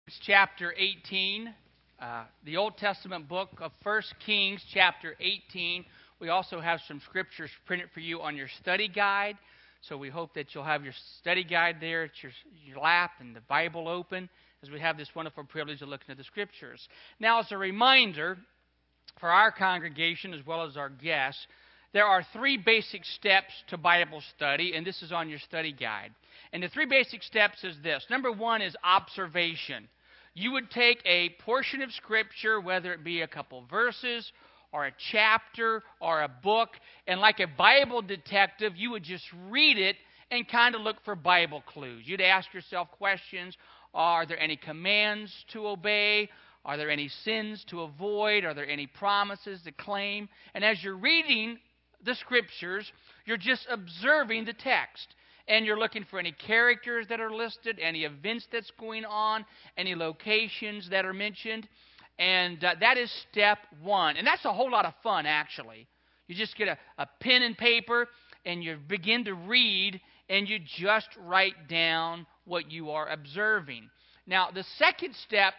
It's chapter 18, the Old Testament book of 1 Kings, chapter 18. We also have some scriptures printed for you on your study guide. So we hope that you'll have your study guide there at your lap and the Bible open as we have this wonderful privilege of looking at the scriptures. Now, as a reminder for our congregation as well as our guests, there are three basic steps to Bible study, and this is on your study guide. And the three basic steps is this. Number one is observation. You would take a portion of Scripture, whether it be a couple verses or a chapter or a book, and like a Bible detective, you would just read it and kind of look for Bible clues. You'd ask yourself questions. Are there any commands to obey? Are there any sins to avoid? Are there any promises to claim? And as you're reading the Scriptures, you're just observing the text. And you're looking for any characters that are listed, any events that's going on, any locations that are mentioned. And that is step one. And that's a whole lot of fun, actually. You just get a pen and paper, and you begin to read, and you just write down what you are observing. Now, the second step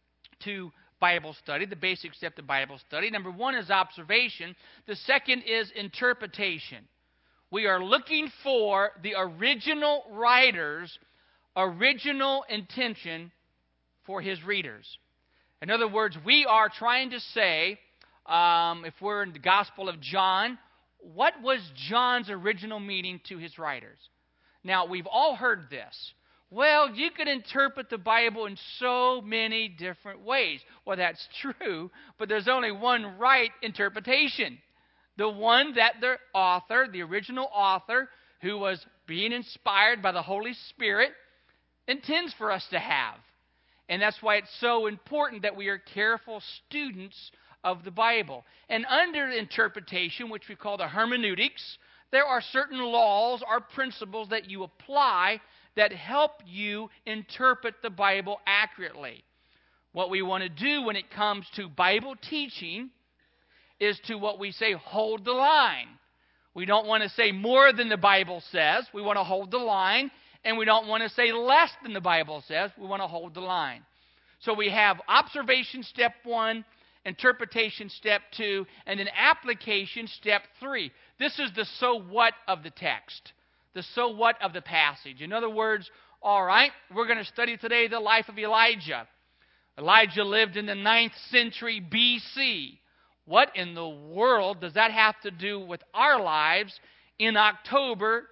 to Bible study, the basic step to Bible study, number one is observation. The second is interpretation. We are looking for the original writer's original intention for his readers. In other words, we are trying to say, if we're in the Gospel of John, what was John's original meaning to his writers? Now, we've all heard this. Well, you can interpret the Bible in so many different ways. Well, that's true, but there's only one right interpretation. The one that the author, the original author, who was being inspired by the Holy Spirit, intends for us to have. And that's why it's so important that we are careful students of the Bible. And under interpretation, which we call the hermeneutics, there are certain laws or principles that you apply that help you interpret the Bible accurately. What we want to do when it comes to Bible teaching is to what we say, hold the line. We don't want to say more than the Bible says. We want to hold the line. And we don't want to say less than the Bible says. We want to hold the line. So we have observation, step one, interpretation, step two, and then application, step three. This is the so what of the text, the so what of the passage. In other words, all right, we're going to study today the life of Elijah. Elijah lived in the 9th century B.C. What in the world does that have to do with our lives in October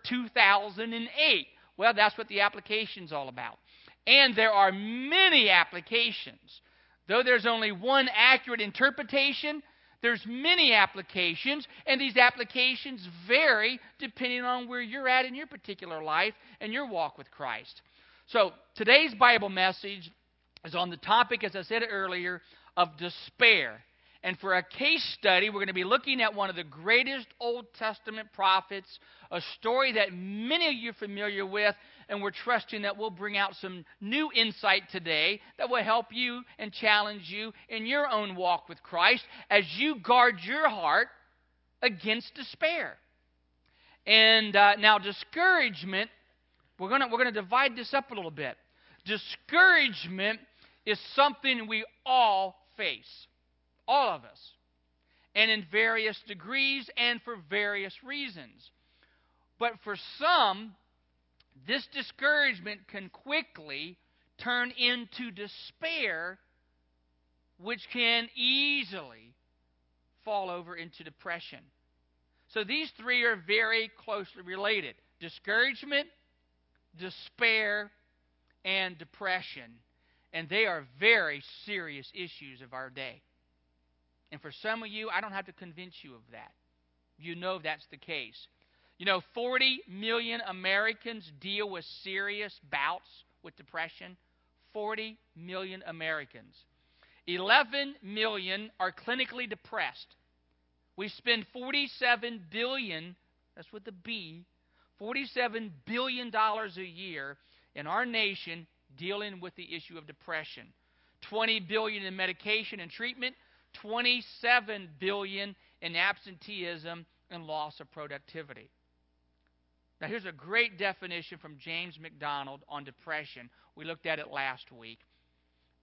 2008? Well, that's what the application's all about. And there are many applications. Though there's only one accurate interpretation, there's many applications, and these applications vary depending on where you're at in your particular life and your walk with Christ. So today's Bible message is on the topic, as I said earlier, of despair. And for a case study, we're going to be looking at one of the greatest Old Testament prophets, a story that many of you are familiar with, and we're trusting that we'll bring out some new insight today that will help you and challenge you in your own walk with Christ as you guard your heart against despair. And now discouragement, we're going to divide this up a little bit. Discouragement is something we all face. All of us. And in various degrees and for various reasons. But for some, this discouragement can quickly turn into despair, which can easily fall over into depression. So these three are very closely related. Discouragement, despair, and depression. And they are very serious issues of our day. And for some of you, I don't have to convince you of that. You know that's the case. 40 million Americans deal with serious bouts with depression. 40 million Americans. 11 million are clinically depressed. We spend $47 billion, that's with a B, $47 billion a year in our nation dealing with the issue of depression. $20 billion in medication and treatment. $27 billion in absenteeism and loss of productivity. Now, here's a great definition from James MacDonald on depression. We looked at it last week.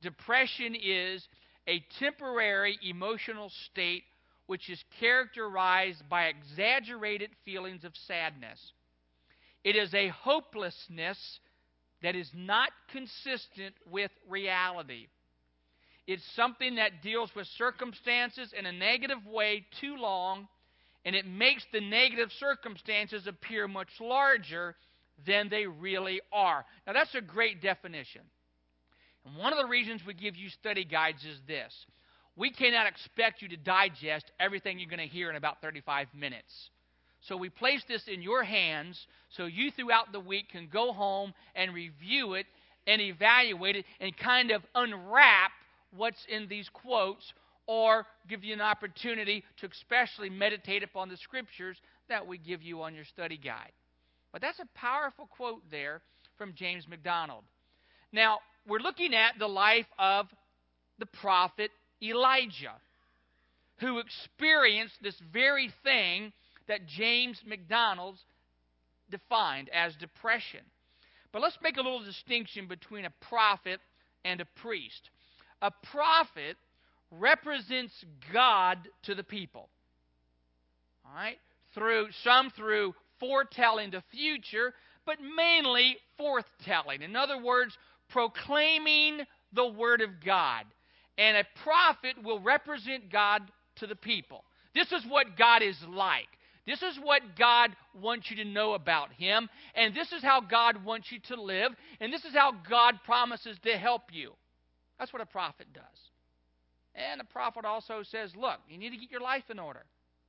Depression is a temporary emotional state which is characterized by exaggerated feelings of sadness. It is a hopelessness that is not consistent with reality. It's something that deals with circumstances in a negative way too long, and it makes the negative circumstances appear much larger than they really are. Now, that's a great definition. And one of the reasons we give you study guides is this. We cannot expect you to digest everything you're going to hear in about 35 minutes. So we place this in your hands so you throughout the week can go home and review it and evaluate it and kind of unwrap what's in these quotes, or give you an opportunity to especially meditate upon the scriptures that we give you on your study guide. But that's a powerful quote there from James MacDonald. Now, we're looking at the life of the prophet Elijah, who experienced this very thing that James MacDonald defined as depression. But let's make a little distinction between a prophet and a priest. A prophet represents God to the people. All right? Through foretelling the future, but mainly forthtelling. In other words, proclaiming the Word of God. And a prophet will represent God to the people. This is what God is like. This is what God wants you to know about Him. And this is how God wants you to live. And this is how God promises to help you. That's what a prophet does. And a prophet also says, look, you need to get your life in order.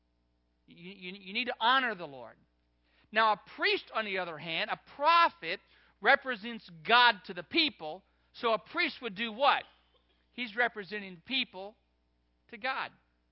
You need to honor the Lord. Now, a priest, on the other hand, a prophet represents God to the people. So a priest would do what? He's representing people to God.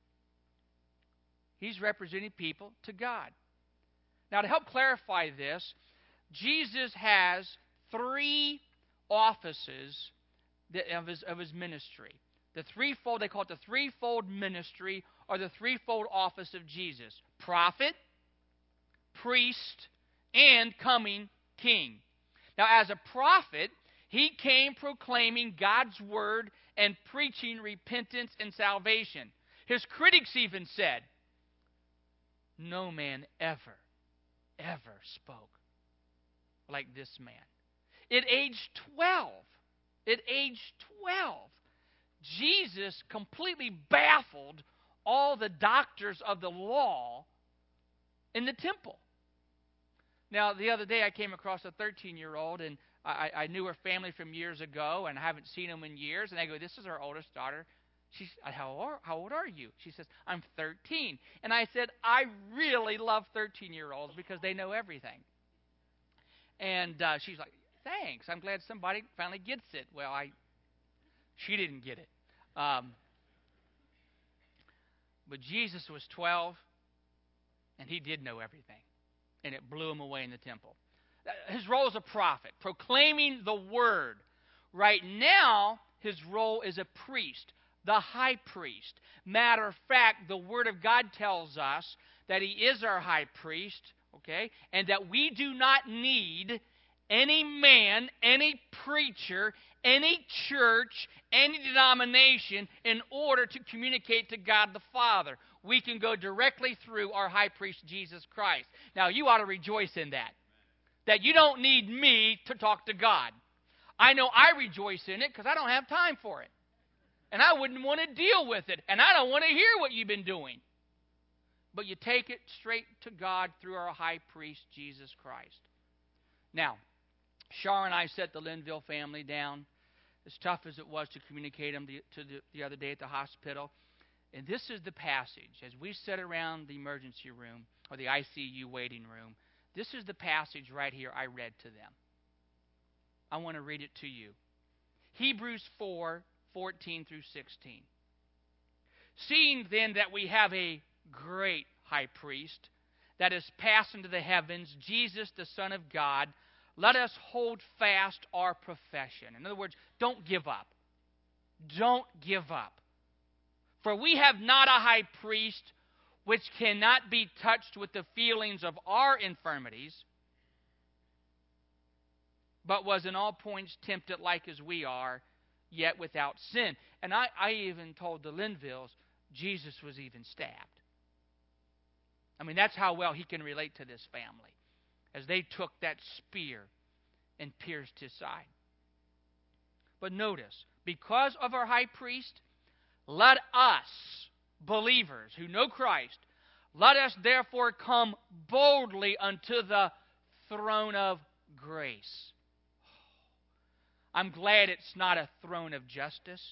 He's representing people to God. Now, to help clarify this, Jesus has three offices of his ministry. The threefold, they call it the threefold ministry, or the threefold office of Jesus. Prophet, priest, and coming king. Now, as a prophet, he came proclaiming God's word and preaching repentance and salvation. His critics even said, no man ever spoke like this man. At age 12, Jesus completely baffled all the doctors of the law in the temple. Now, the other day I came across a 13-year-old, and I knew her family from years ago, and I haven't seen them in years. And I go, this is our oldest daughter. She's, how old are you? She says, I'm 13. And I said, I really love 13-year-olds because they know everything. And she's like, thanks. I'm glad somebody finally gets it. Well, she didn't get it. But Jesus was 12, and he did know everything. And it blew him away in the temple. His role as a prophet, proclaiming the word. Right now, his role is a priest, the high priest. Matter of fact, the word of God tells us that he is our high priest, okay, and that we do not need any man, any preacher, any church, any denomination in order to communicate to God the Father. We can go directly through our high priest, Jesus Christ. Now, you ought to rejoice in that. That you don't need me to talk to God. I know I rejoice in it because I don't have time for it. And I wouldn't want to deal with it. And I don't want to hear what you've been doing. But you take it straight to God through our high priest, Jesus Christ. Now, Shar and I set the Linville family down, as tough as it was to communicate them the other day at the hospital. And this is the passage. As we sat around the emergency room, or the ICU waiting room, this is the passage right here I read to them. I want to read it to you. Hebrews 4:14 through 16. Seeing then that we have a great high priest that is passed into the heavens, Jesus, the Son of God, let us hold fast our profession. In other words, don't give up. Don't give up. For we have not a high priest which cannot be touched with the feelings of our infirmities, but was in all points tempted like as we are, yet without sin. And I even told the Linvilles, Jesus was even stabbed. I mean, that's how well he can relate to this family, as they took that spear and pierced his side. But notice, because of our high priest, let us, believers who know Christ, let us therefore come boldly unto the throne of grace. I'm glad it's not a throne of justice.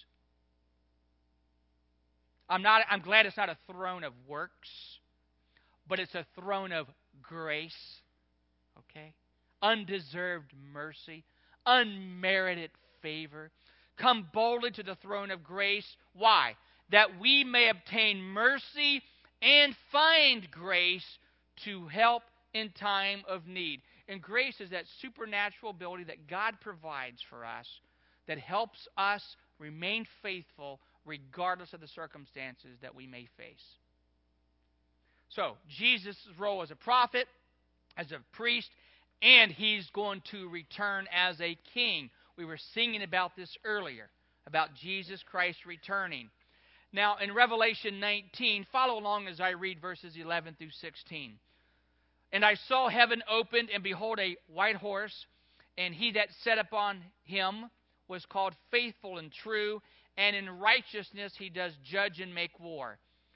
I'm glad it's not a throne of works, but it's a throne of grace. Okay? Undeserved mercy, unmerited favor. Come boldly to the throne of grace. Why? That we may obtain mercy and find grace to help in time of need. And grace is that supernatural ability that God provides for us that helps us remain faithful regardless of the circumstances that we may face. So, Jesus' role as a prophet, as a priest, and he's going to return as a king. We were singing about this earlier, about Jesus Christ returning. Now, in Revelation 19, follow along as I read verses 11 through 16. And I saw heaven opened, and behold, a white horse, and he that sat upon him was called Faithful and True, and in righteousness he does judge and make war.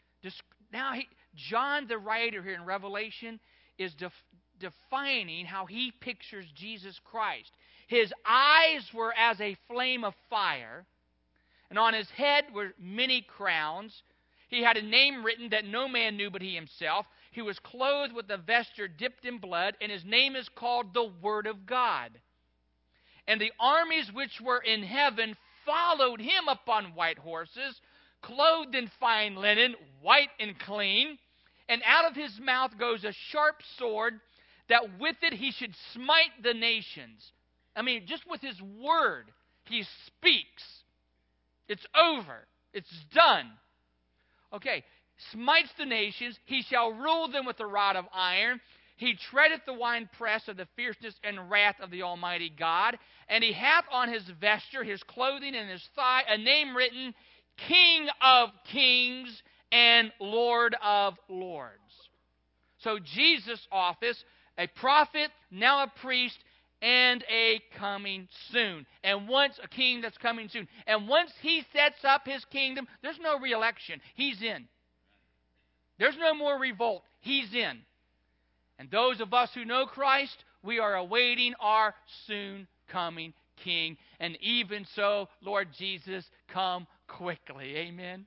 John, the writer here in Revelation, is defining how he pictures Jesus Christ. His eyes were as a flame of fire, and on his head were many crowns. He had a name written that no man knew but he himself. He was clothed with a vesture dipped in blood, and his name is called the Word of God. And the armies which were in heaven followed him upon white horses, clothed in fine linen, white and clean. And out of his mouth goes a sharp sword, that with it he should smite the nations. I mean, just with his word, he speaks. It's over. It's done. Okay, smites the nations. He shall rule them with a rod of iron. He treadeth the winepress of the fierceness and wrath of the Almighty God. And he hath on his vesture, his clothing, and his thigh, a name written, King of Kings and Lord of Lords. So Jesus' office, a prophet, now a priest, and a coming soon. And once a king that's coming soon. And once he sets up his kingdom, there's no re-election. He's in. There's no more revolt. He's in. And those of us who know Christ, we are awaiting our soon coming King. And even so, Lord Jesus, come quickly. Amen.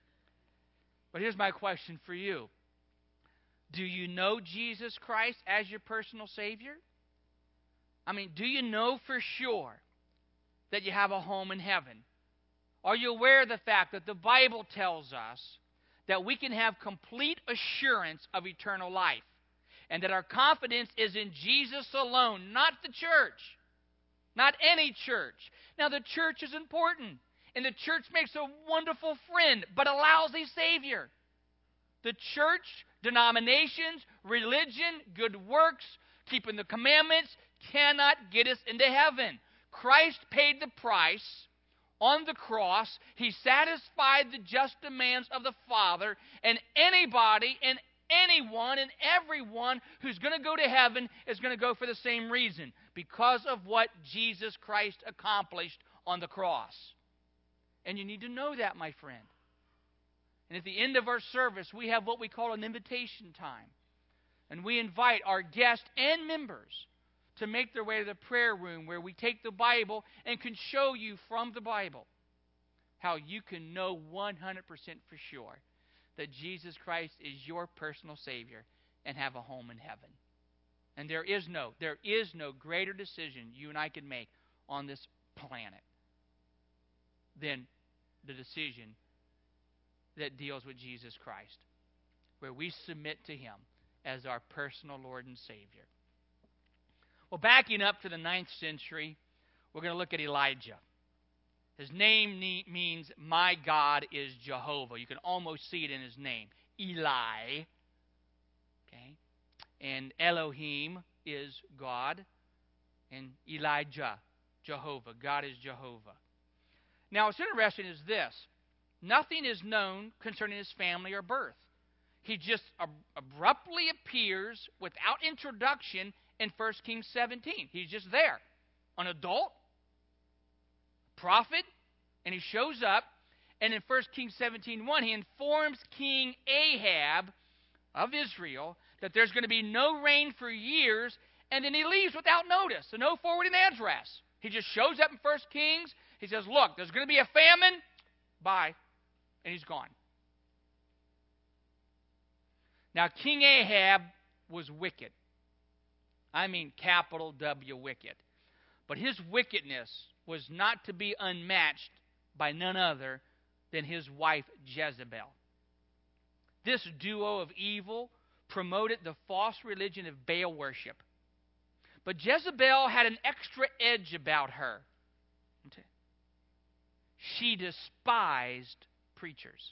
But here's my question for you. Do you know Jesus Christ as your personal Savior? I mean, do you know for sure that you have a home in heaven? Are you aware of the fact that the Bible tells us that we can have complete assurance of eternal life, and that our confidence is in Jesus alone, not the church, not any church? Now, the church is important, and the church makes a wonderful friend, but a lousy Savior. The church, denominations, religion, good works, keeping the commandments cannot get us into heaven. Christ paid the price on the cross. He satisfied the just demands of the Father, and anybody and anyone and everyone who's going to go to heaven is going to go for the same reason, because of what Jesus Christ accomplished on the cross. And you need to know that, my friend. And at the end of our service, we have what we call an invitation time. And we invite our guests and members to make their way to the prayer room, where we take the Bible and can show you from the Bible how you can know 100% for sure that Jesus Christ is your personal Savior and have a home in heaven. And there is no greater decision you and I can make on this planet than the decision that deals with Jesus Christ, where we submit to Him as our personal Lord and Savior. Well, backing up to the 9th century, we're going to look at Elijah. His name means, my God is Jehovah. You can almost see it in his name. Eli. Okay? And Elohim is God. And Elijah, Jehovah. God is Jehovah. Now, what's interesting is this. Nothing is known concerning his family or birth. He just abruptly appears without introduction in 1 Kings 17. He's just there. An adult, prophet, and he shows up. And in 1 Kings 17:1, he informs King Ahab of Israel that there's going to be no rain for years, and then he leaves without notice, so no forwarding address. He just shows up in 1 Kings. He says, look, there's going to be a famine. Bye. And he's gone. Now, King Ahab was wicked. I mean, capital W, wicked. But his wickedness was not to be unmatched by none other than his wife Jezebel. This duo of evil promoted the false religion of Baal worship. But Jezebel had an extra edge about her. She despised preachers.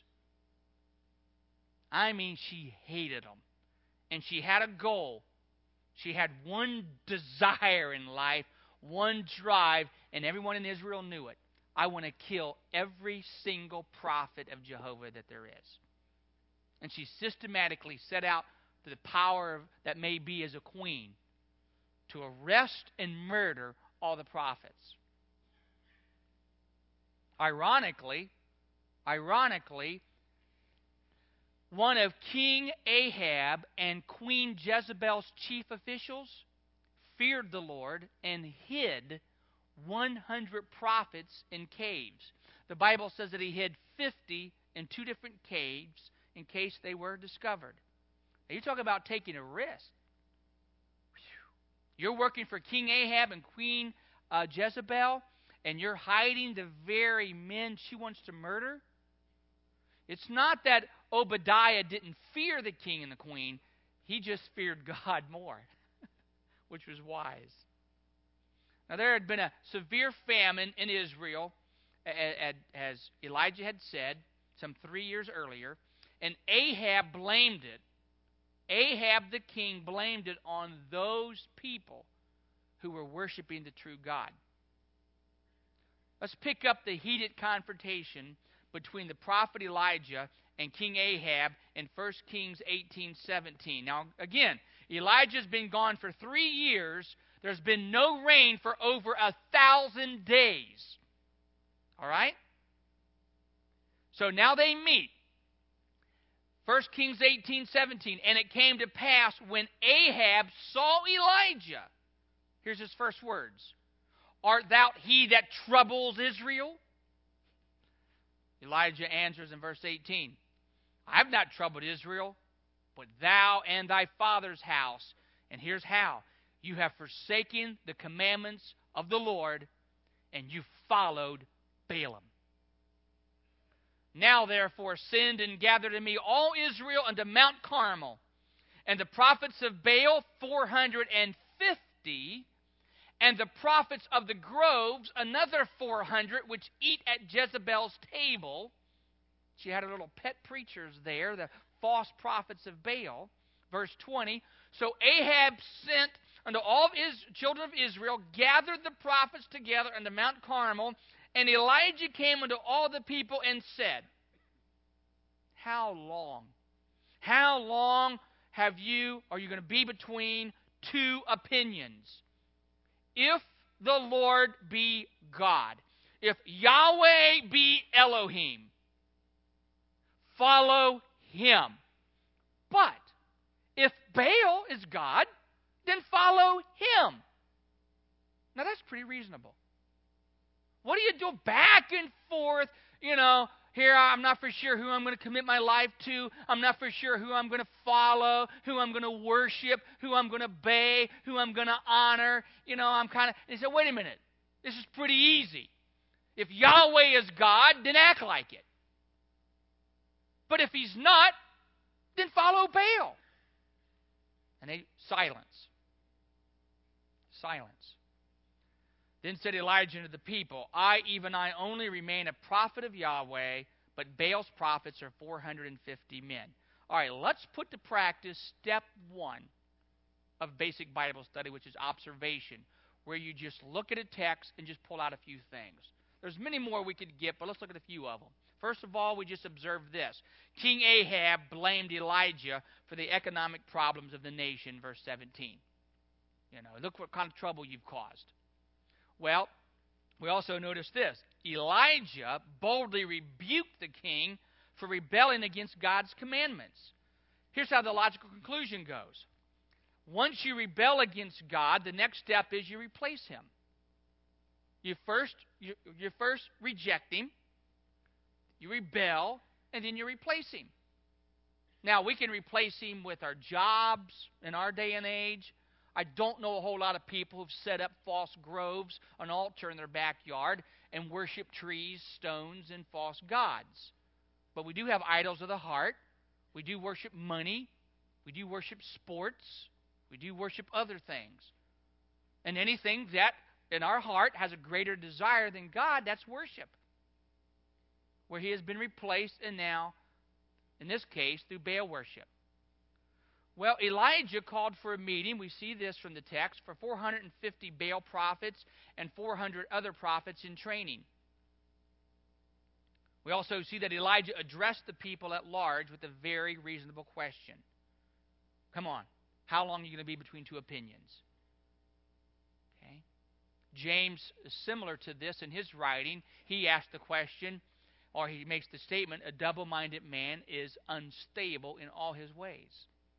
I mean, she hated them. And she had a goal. She had one desire in life, one drive, and everyone in Israel knew it. I want to kill every single prophet of Jehovah that there is. And she systematically set out to the power that may be as a queen to arrest and murder all the prophets. Ironically, one of King Ahab and Queen Jezebel's chief officials feared the Lord and hid 100 prophets in caves. The Bible says that he hid 50 in 2 different caves in case they were discovered. Now, you talk about taking a risk. You're working for King Ahab and Queen Jezebel, and you're hiding the very men she wants to murder. It's not that Obadiah didn't fear the king and the queen. He just feared God more, which was wise. Now, there had been a severe famine in Israel, as Elijah had said, some 3 years earlier, and Ahab blamed it. Ahab the king blamed it on those people who were worshiping the true God. Let's pick up the heated confrontation between the prophet Elijah and King Ahab in 1 Kings 18:17. Now, again, Elijah's been gone for 3 years. There's been no rain for over 1,000 days. All right? So now they meet. 1 Kings 18:17. And it came to pass when Ahab saw Elijah. Here's his first words. Art thou he that troubles Israel? Elijah answers in verse 18. I have not troubled Israel, but thou and thy father's house. And here's how. You have forsaken the commandments of the Lord, and you followed Balaam. Now, therefore, send and gather to me all Israel unto Mount Carmel, and the prophets of Baal 450, and the prophets of the groves another 400, which eat at Jezebel's table. She had her little pet preachers there, the false prophets of Baal. Verse 20, so Ahab sent unto all children of Israel, gathered the prophets together unto Mount Carmel, and Elijah came unto all the people and said, how long? How long are you going to be between 2 opinions? If the Lord be God, if Yahweh be Elohim, follow him. But if Baal is God, then follow him. Now that's pretty reasonable. What do you do back and forth? Here I'm not for sure who I'm going to commit my life to. I'm not for sure who I'm going to follow, who I'm going to worship, who I'm going to obey, who I'm going to honor. He said, wait a minute. This is pretty easy. If Yahweh is God, then act like it. But if he's not, then follow Baal. And silence. Then said Elijah unto the people, I only remain a prophet of Yahweh, but Baal's prophets are 450 men. All right, let's put to practice step 1 of basic Bible study, which is observation, where you just look at a text and just pull out a few things. There's many more we could get, but let's look at a few of them. First of all, we just observed this. King Ahab blamed Elijah for the economic problems of the nation, verse 17. Look what kind of trouble you've caused. Well, we also notice this. Elijah boldly rebuked the king for rebelling against God's commandments. Here's how the logical conclusion goes. Once you rebel against God, the next step is you replace him. You first reject him, you rebel, and then you replace him. Now, we can replace him with our jobs in our day and age. I don't know a whole lot of people who've set up false groves, an altar in their backyard, and worship trees, stones, and false gods. But we do have idols of the heart. We do worship money. We do worship sports. We do worship other things. And anything that in our heart has a greater desire than God, that's worship. Where he has been replaced, and now, in this case, through Baal worship. Well, Elijah called for a meeting. We see this from the text, for 450 Baal prophets and 400 other prophets in training. We also see that Elijah addressed the people at large with a very reasonable question. Come on, how long are you going to be between two opinions? Okay. James is similar to this in his writing. He asked the question, or he makes the statement, a double-minded man is unstable in all his ways.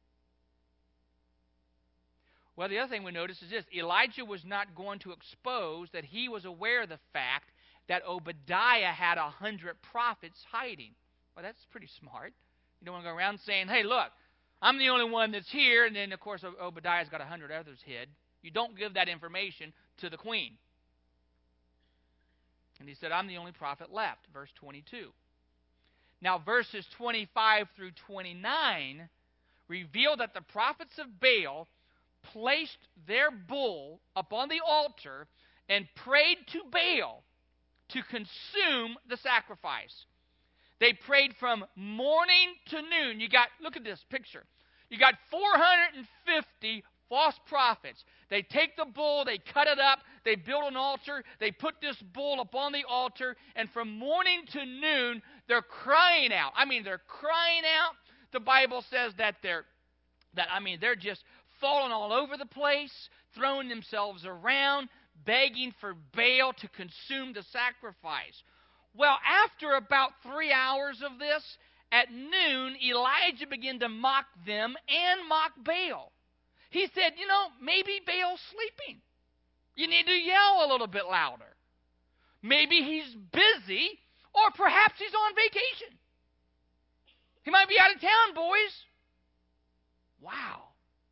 Well, the other thing we notice is this. Elijah was not going to expose that he was aware of the fact that Obadiah had 100 prophets hiding. Well, that's pretty smart. You don't want to go around saying, hey, look, I'm the only one that's here, and then, of course, Obadiah's got 100 others hid. You don't give that information to the queen. And he said, I'm the only prophet left, verse 22. Now, verses 25 through 29 reveal that the prophets of Baal placed their bull upon the altar and prayed to Baal to consume the sacrifice. They prayed from morning to noon. Look at this picture. You got 450 false prophets. They take the bull, they cut it up, they build an altar, they put this bull upon the altar, and from morning to noon, they're crying out. They're crying out. The Bible says that they're just falling all over the place, throwing themselves around, begging for Baal to consume the sacrifice. Well, after about 3 hours of this, at noon, Elijah began to mock them and mock Baal. He said, maybe Baal's sleeping. You need to yell a little bit louder. Maybe he's busy, or perhaps he's on vacation. He might be out of town, boys. Wow.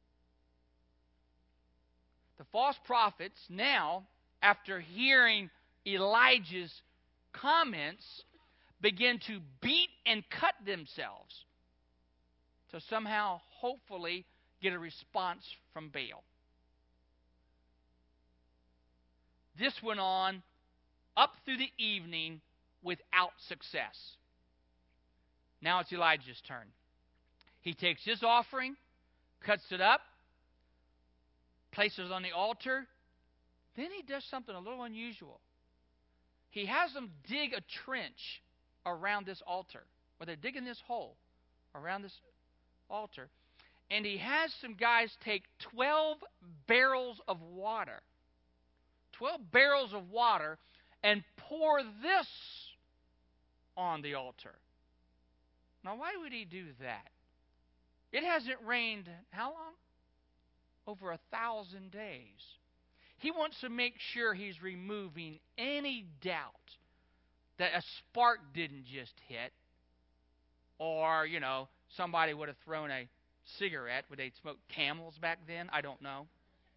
The false prophets now, after hearing Elijah's comments, begin to beat and cut themselves to somehow, hopefully, get a response from Baal. This went on up through the evening without success. Now it's Elijah's turn. He takes his offering, cuts it up, places it on the altar. Then he does something a little unusual. He has them dig a trench around this altar, where they're digging this hole around this altar. And he has some guys take 12 barrels of water, 12 barrels of water, and pour this on the altar. Now, why would he do that? It hasn't rained, how long? Over 1,000 days. He wants to make sure he's removing any doubt that a spark didn't just hit, or, somebody would have thrown a cigarette. Would they smoke Camels back then? I don't know.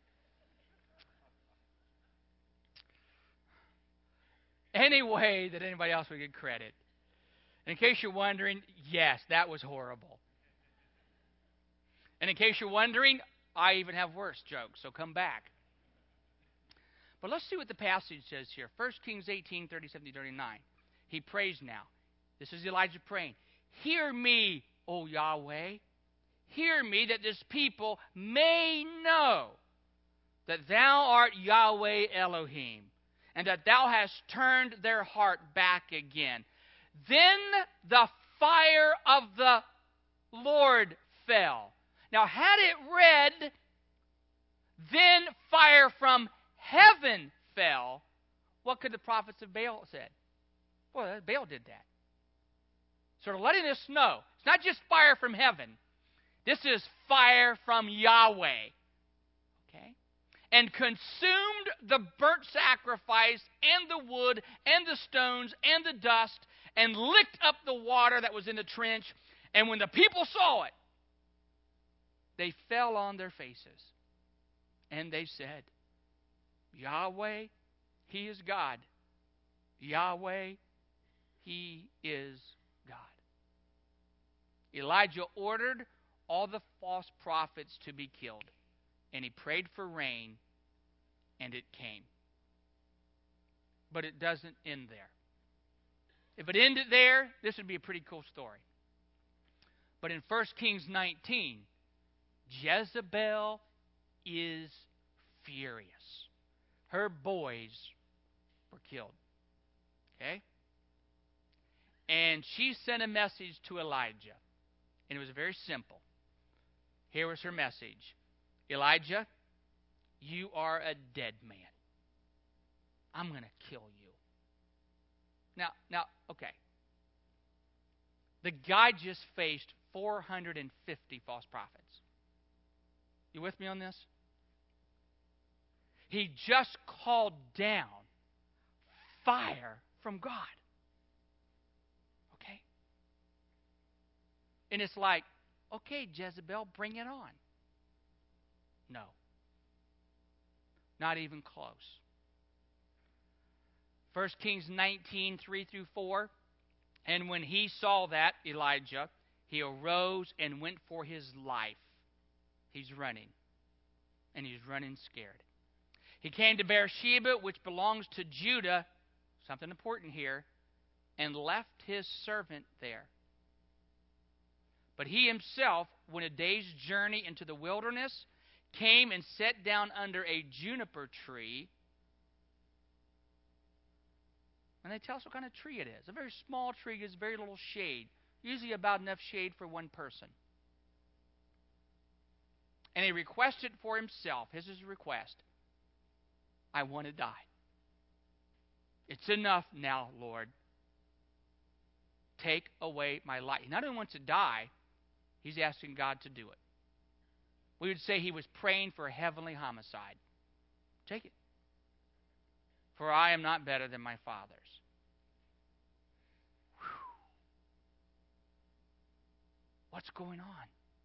Any way that anybody else would get credit. And in case you're wondering, yes, that was horrible. And in case you're wondering, I even have worse jokes, so come back. But let's see what the passage says here. 1 Kings 18, 37 to 39. He prays now. This is Elijah praying. Hear me, O Yahweh. Hear me, that this people may know that thou art Yahweh Elohim, and that thou hast turned their heart back again. Then the fire of the Lord fell. Now, had it read, then fire from heaven fell, what could the prophets of Baal have said? Well, Baal did that. Sort of letting us know, it's not just fire from heaven. This is fire from Yahweh. Okay? And consumed the burnt sacrifice and the wood and the stones and the dust and licked up the water that was in the trench. And when the people saw it, they fell on their faces. And they said, Yahweh, He is God. Yahweh, He is God. Elijah ordered all the false prophets to be killed. And he prayed for rain, and it came. But it doesn't end there. If it ended there, this would be a pretty cool story. But in 1 Kings 19, Jezebel is furious. Her boys were killed. Okay? And she sent a message to Elijah. And it was very simple. Here was her message. Elijah, you are a dead man. I'm going to kill you. Now, okay. The guy just faced 450 false prophets. You with me on this? He just called down fire from God. Okay? And it's like, okay, Jezebel, bring it on. No. Not even close. 1 Kings 19, 3 through 4. And when he saw that, Elijah, he arose and went for his life. He's running. And he's running scared. He came to Beersheba, which belongs to Judah, something important here, and left his servant there. But he himself went a day's journey into the wilderness, came and sat down under a juniper tree. And they tell us what kind of tree it is. A very small tree gives very little shade, usually about enough shade for one person. And he requested for himself, his is a request, I want to die. It's enough now, Lord. Take away my life. He not only wants to die, he's asking God to do it. We would say he was praying for a heavenly homicide. Take it. For I am not better than my fathers. Whew. What's going on?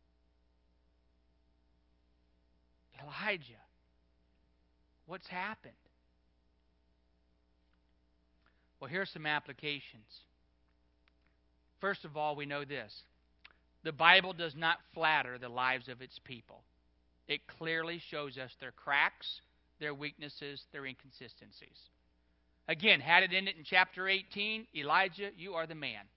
Elijah, what's happened? Well, here's some applications. First of all, we know this. The Bible does not flatter the lives of its people. It clearly shows us their cracks, their weaknesses, their inconsistencies. Again, had it ended in chapter 18, Elijah, you are the man.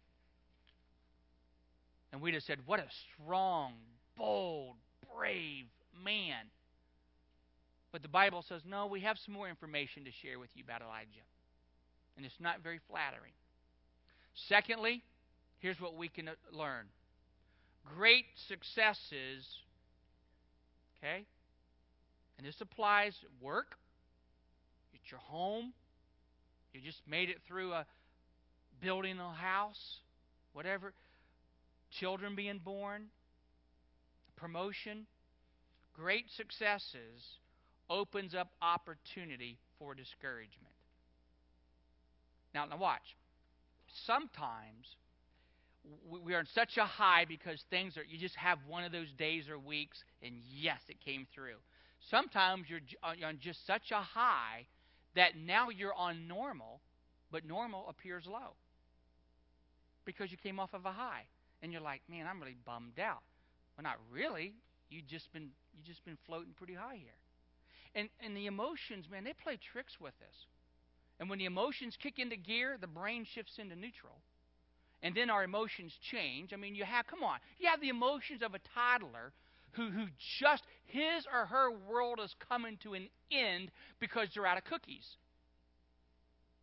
And we'd have said, what a strong, bold, brave man. But the Bible says, no, we have some more information to share with you about Elijah. And it's not very flattering. Secondly, here's what we can learn. Great successes, okay? And this applies at work, at your home. You just made it through building a house, whatever. Children being born, promotion. Great successes opens up opportunity for discouragement. Now watch. Sometimes we are in such a high because things are, you just have one of those days or weeks, and yes, it came through. Sometimes you're on just such a high that now you're on normal, but normal appears low because you came off of a high, and you're like, man, I'm really bummed out. Well, not really. You just been floating pretty high here, and the emotions, man, they play tricks with us. And when the emotions kick into gear, the brain shifts into neutral. And then our emotions change. I mean, you have the emotions of a toddler who just, his or her world is coming to an end because they're out of cookies.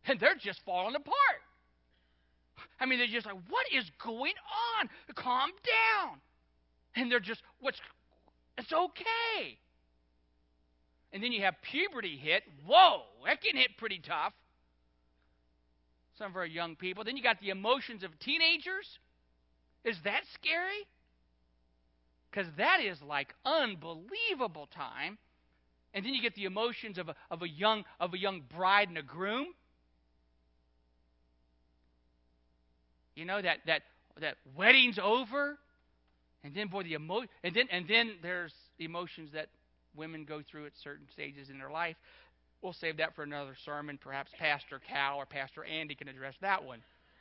And they're just falling apart. I mean, they're just like, what is going on? Calm down. And they're just, it's okay. And then you have puberty hit. Whoa, that can hit pretty tough. Some of our young people. Then you got the emotions of teenagers. Is that scary? Because that is like unbelievable time. And then you get the emotions of a young bride and a groom. You know that wedding's over, and then boy and then there's emotions that women go through at certain stages in their life. We'll save that for another sermon. Perhaps Pastor Cal or Pastor Andy can address that one.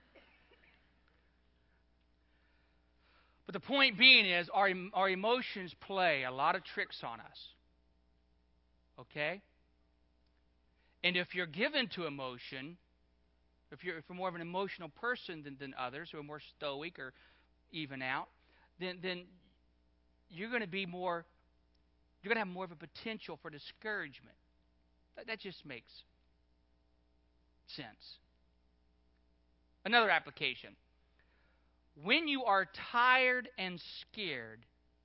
But the point being is our emotions play a lot of tricks on us. Okay? And if you're given to emotion, if you're more of an emotional person than others who are more stoic or even out, then you're going to have more of a potential for discouragement. That just makes sense. Another application. When you are tired and scared,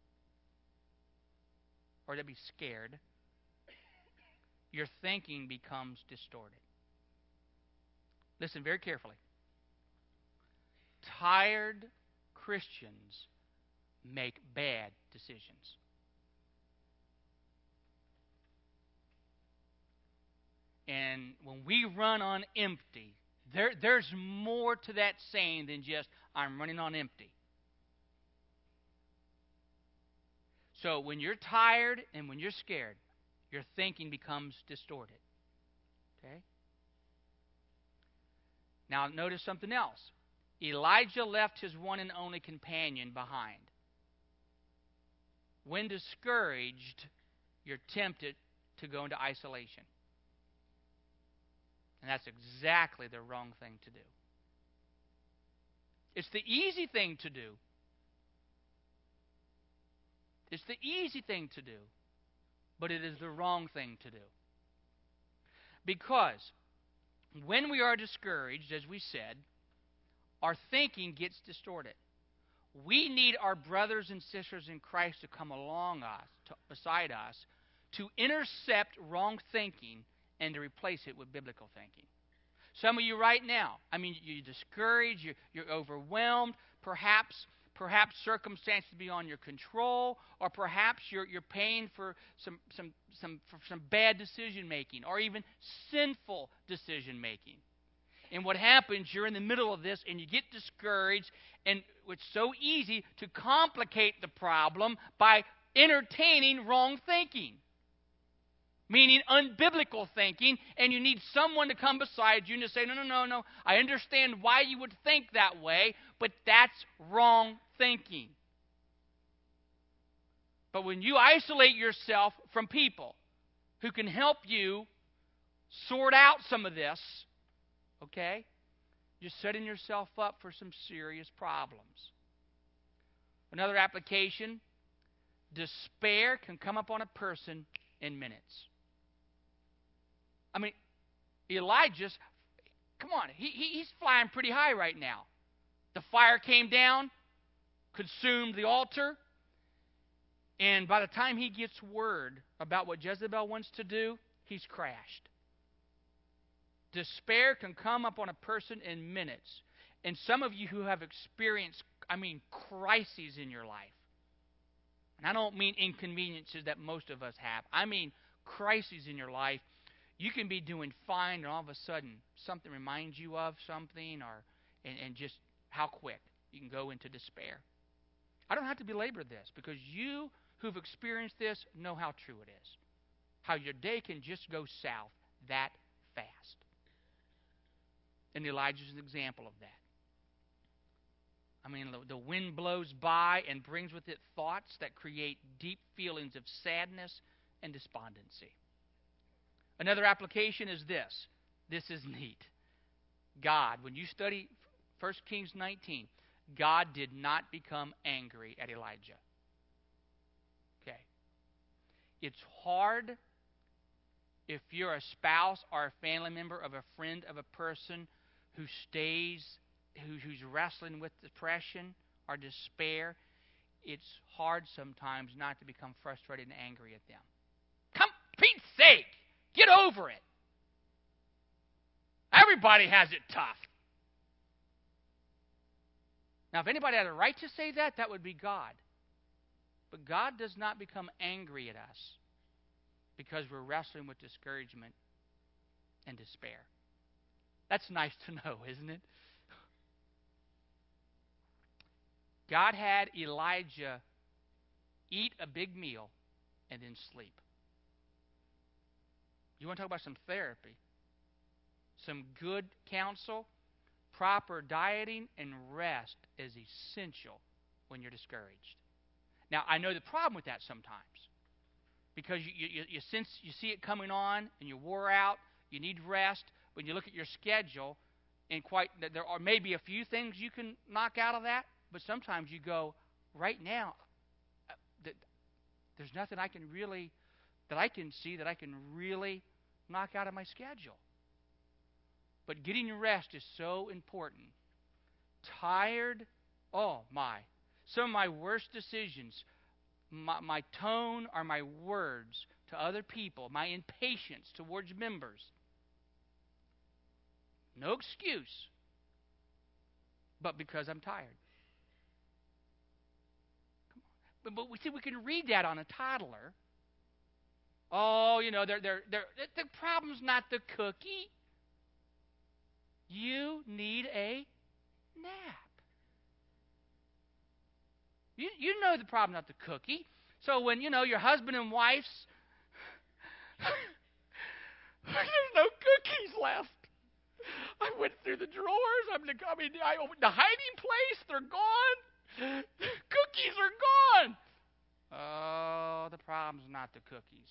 or to be scared, your thinking becomes distorted. Listen very carefully. Tired Christians make bad decisions. And when we run on empty, there's more to that saying than just, I'm running on empty. So when you're tired and when you're scared, your thinking becomes distorted. Okay? Now notice something else. Elijah left his one and only companion behind. When discouraged, you're tempted to go into isolation. And that's exactly the wrong thing to do. It's the easy thing to do. It's the easy thing to do. But it is the wrong thing to do. Because when we are discouraged, as we said, our thinking gets distorted. We need our brothers and sisters in Christ to come beside us, to intercept wrong thinking and to replace it with biblical thinking. Some of you right now, you're discouraged, you're overwhelmed, perhaps circumstances beyond your control, or perhaps you're paying for some bad decision making, or even sinful decision making. And what happens, you're in the middle of this and you get discouraged, and it's so easy to complicate the problem by entertaining wrong thinking. Meaning unbiblical thinking, and you need someone to come beside you and to say, no, I understand why you would think that way, but that's wrong thinking. But when you isolate yourself from people who can help you sort out some of this, okay, you're setting yourself up for some serious problems. Another application, despair can come upon a person in minutes. Elijah's, come on, he's flying pretty high right now. The fire came down, consumed the altar, and by the time he gets word about what Jezebel wants to do, he's crashed. Despair can come upon a person in minutes. And some of you who have experienced, crises in your life, and I don't mean inconveniences that most of us have, I mean crises in your life. You can be doing fine, and all of a sudden something reminds you of something, and just how quick you can go into despair. I don't have to belabor this, because you who've experienced this know how true it is. How your day can just go south that fast. And Elijah's an example of that. The wind blows by and brings with it thoughts that create deep feelings of sadness and despondency. Another application is this. This is neat. God, when you study 1 Kings 19, God did not become angry at Elijah. Okay. It's hard if you're a spouse or a family member of a friend of a person who's wrestling with depression or despair, it's hard sometimes not to become frustrated and angry at them. Come, Pete's sake, get over it. Everybody has it tough. Now, if anybody had a right to say that, that would be God. But God does not become angry at us because we're wrestling with discouragement and despair. That's nice to know, isn't it? God had Elijah eat a big meal and then sleep. You want to talk about some therapy? Some good counsel? Proper dieting and rest is essential when you're discouraged. Now, I know the problem with that sometimes. Because you sense, you see it coming on and you're wore out, you need rest. When you look at your schedule, and there are maybe a few things you can knock out of that, but sometimes you go, right now, there's nothing I can really knock out of my schedule. But getting rest is so important. Tired, oh my. Some of my worst decisions, my tone or my words to other people, my impatience towards members. No excuse, but because I'm tired. But we see we can read that on a toddler. Oh, the problem's not the cookie. You need a nap. You know the problem, not the cookie. So when, your husband and wife's, there's no cookies left. I went through the drawers. I opened the hiding place. They're gone. Cookies are gone. Oh, the problem's not the cookies.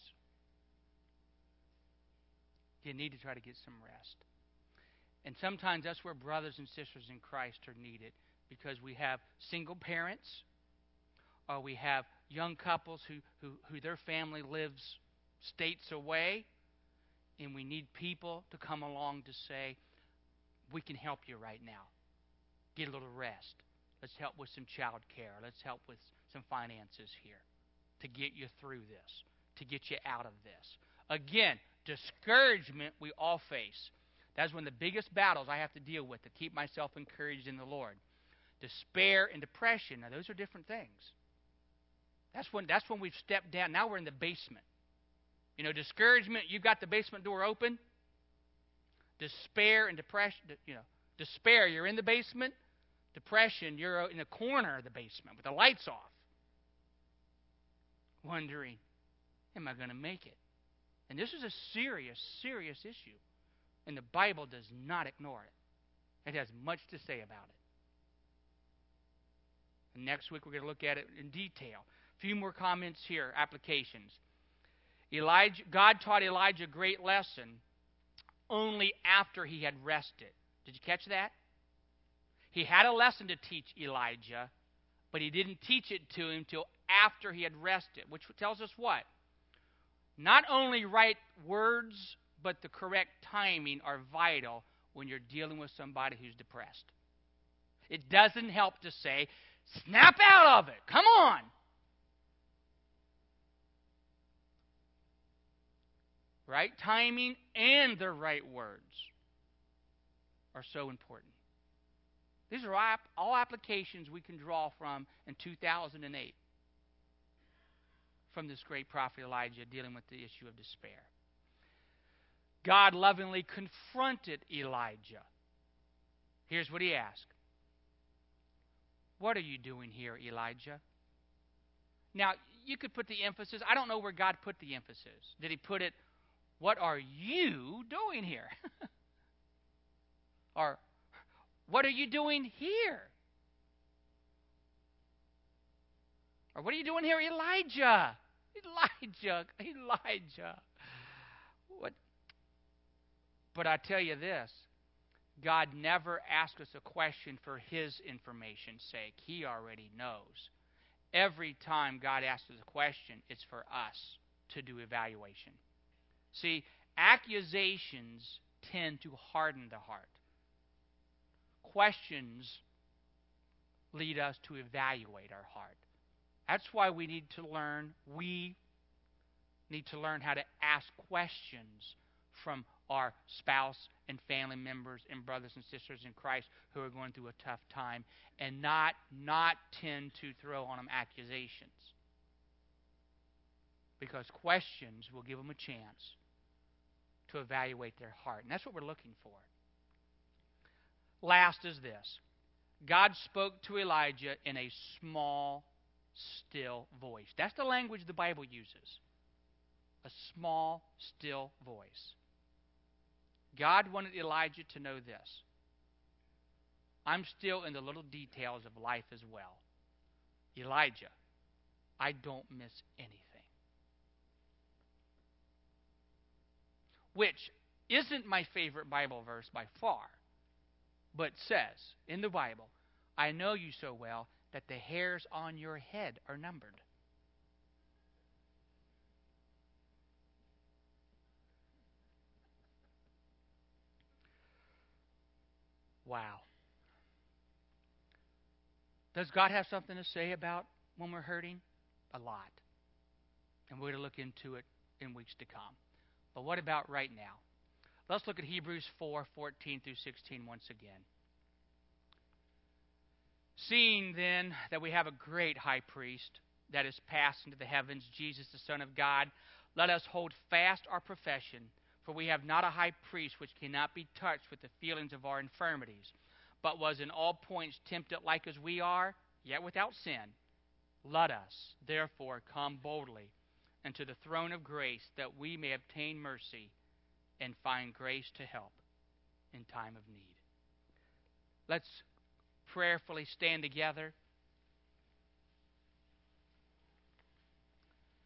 You need to try to get some rest. And sometimes that's where brothers and sisters in Christ are needed, because we have single parents, or we have young couples who their family lives states away, and we need people to come along to say, we can help you right now. Get a little rest. Let's help with some child care. Let's help with some finances here to get you through this, to get you out of this. Again, discouragement we all face. That's one of the biggest battles I have to deal with to keep myself encouraged in the Lord. Despair and depression, now those are different things. That's when we've stepped down. Now we're in the basement. Discouragement, you've got the basement door open. Despair and depression, despair, you're in the basement. Depression, you're in a corner of the basement with the lights off. Wondering, am I going to make it? And this is a serious, serious issue. And the Bible does not ignore it. It has much to say about it. And next week we're going to look at it in detail. A few more comments here, applications. God taught Elijah a great lesson only after he had rested. Did you catch that? He had a lesson to teach Elijah, but he didn't teach it to him till after he had rested, which tells us what? Not only right words, but the correct timing are vital when you're dealing with somebody who's depressed. It doesn't help to say, snap out of it. Come on. Right timing and the right words are so important. These are all applications we can draw from in 2008 from this great prophet Elijah dealing with the issue of despair. God lovingly confronted Elijah. Here's what he asked. What are you doing here, Elijah? Now, you could put the emphasis. I don't know where God put the emphasis. Did he put it, what are you doing here? Or, what are you doing here? Or, what are you doing here, Elijah? Elijah. What? But I tell you this, God never asks us a question for his information's sake. He already knows. Every time God asks us a question, it's for us to do evaluation. See, Accusations tend to harden the heart. Questions lead us to evaluate our heart. That's why we need to learn how to ask questions from our spouse and family members and brothers and sisters in Christ who are going through a tough time, and not tend to throw on them accusations. Because questions will give them a chance to evaluate their heart. And that's what we're looking for. Last is this. God spoke to Elijah in a small, still voice. That's the language the Bible uses. A small, still voice. God wanted Elijah to know this. I'm still in the little details of life as well. Elijah, I don't miss anything. Which isn't my favorite Bible verse by far, but says in the Bible, I know you so well that the hairs on your head are numbered. Wow. Does God have something to say about when we're hurting? A lot. And we're going to look into it in weeks to come. But what about right now? Let's look at Hebrews 4:14 through 16 once again. Seeing then that we have a great high priest that is passed into the heavens, Jesus the Son of God, let us hold fast our profession, for we have not a high priest which cannot be touched with the feelings of our infirmities, but was in all points tempted like as we are, yet without sin. Let us, therefore, come boldly unto the throne of grace, that we may obtain mercy and find grace to help in time of need. Let's prayerfully stand together.